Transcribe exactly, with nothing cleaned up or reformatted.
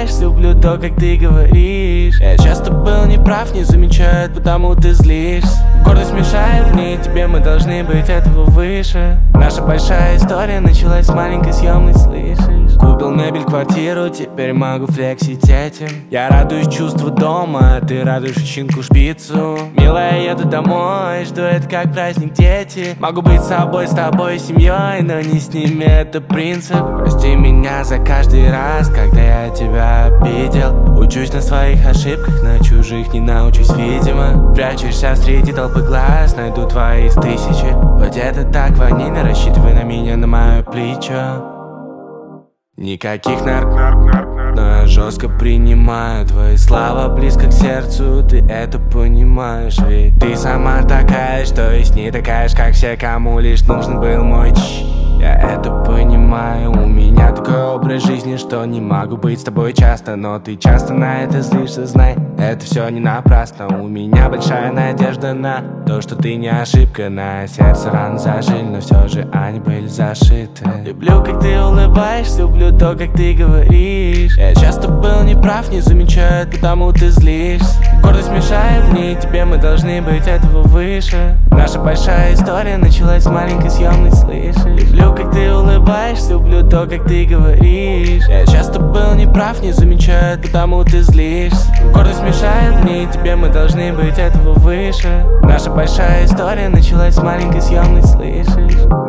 улыбаешься, люблю то, как ты говоришь. Я часто был неправ, не замечают, потому ты злишься. Гордость мешает мне и тебе, мы должны быть этого выше. Наша большая история началась с маленькой съемной, слышишь? Купил мебель, квартиру, теперь могу флексить этим. Я радуюсь чувству дома, а ты радуешь щенку шпицу. Милая, еду домой, жду это как праздник, дети. Могу быть собой, с тобой, семьей, но не с ними, это принцип. Прости меня за каждый раз, когда я тебя обидел. Учусь на своих ошибках, на чужих не научусь, видимо. Прячешься среди толпы глаз, найду твои из тысячи. Вот это так, ванильно, рассчитывай на меня, на мое плечо. Никаких нарк, но я жестко принимаю твои слова близко к сердцу, ты это понимаешь. Ведь ты сама такая, что есть не такая ж, как все, кому лишь нужен был мой ч. Я это понимаю, у меня такой образ жизни, что не могу быть с тобой часто. Но ты часто на это злишься, знай, это все не напрасно. У меня большая надежда на то, что ты не ошибка. На сердце рано зажили, но все же они были зашиты. Люблю, как ты улыбаешься, люблю то, как ты говоришь. Я часто был неправ, не замечают, потому ты злишься. Гордость мешает мне и тебе, мы должны быть этого выше. Наша большая история началась с маленькой съемной, слышишь? Люблю, как ты улыбаешься, люблю то, как ты говоришь. Я часто был неправ, не замечают, потому ты злишься. Гордость мешает мне и тебе, мы должны быть этого выше. Наша большая история началась с маленькой съемной, слышишь?